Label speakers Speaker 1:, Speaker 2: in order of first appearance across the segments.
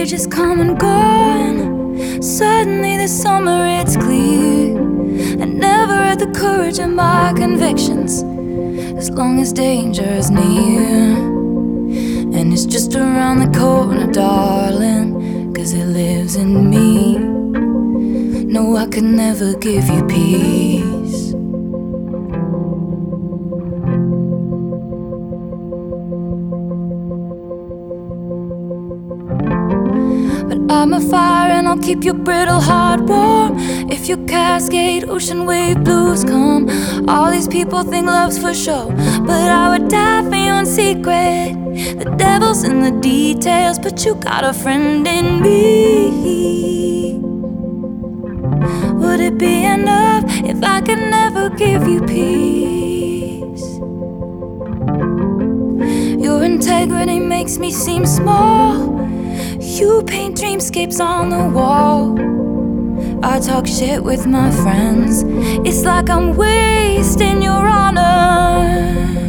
Speaker 1: age is come and gone. Suddenly this summer it's clear. I never had the courage of my convictions, as long as danger is near. And it's just around the corner, darling, 'cause it lives in me. No, I could never give you peace. But I'm a fire and I'll keep your brittle heart warm. If your Cascade ocean wave blues come, all these people think love's for show, but I would die for you in secret. The devil's in the details, but you got a friend in me. Would it be enough if I could never give you peace? Your integrity makes me seem small. You paint dreamscapes on the wall. I talk shit with my friends. It's like I'm wasting your honor.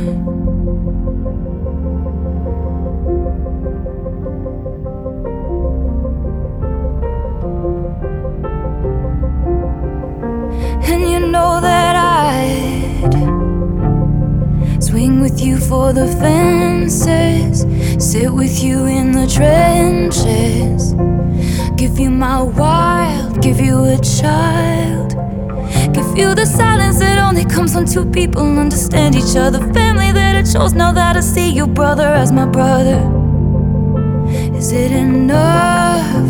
Speaker 1: And you know that I'd swing with you for the fences, sit with you in the trenches, give you my wild, give you a child, give you the silence that only comes when two people understand each other, family that I chose now that I see your brother as my brother. Is it enough?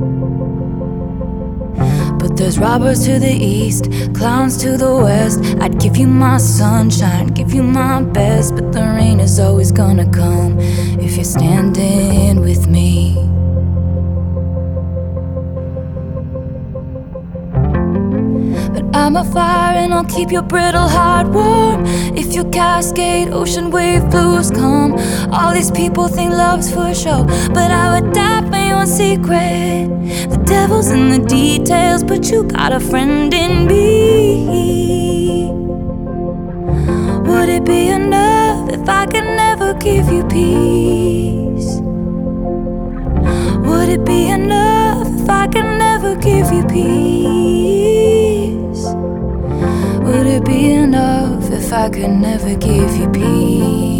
Speaker 1: But there's robbers to the east, clowns to the west. I'd give you my sunshine, give you my best, but the rain is always gonna come if you're standing with me. But I'm a fire and I'll keep your brittle heart warm. If your Cascade ocean wave blues come, all these people think love's for show, but I would die for you in secret. The devil's in the details, but you got a friend in me. Would it be enough if I could never give you peace? Would it be enough if I could never give you peace? Would it be enough if I could never give you peace?